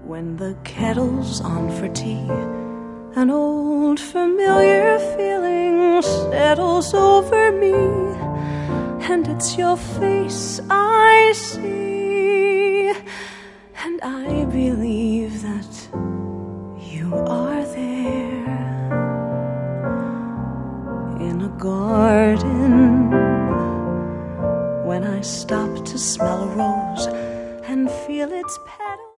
When the kettle's on for tea, an old familiar feeling settles over me, and it's your face I see, and I believe that you are there in a garden. When I stop to smell a rose and feel its petals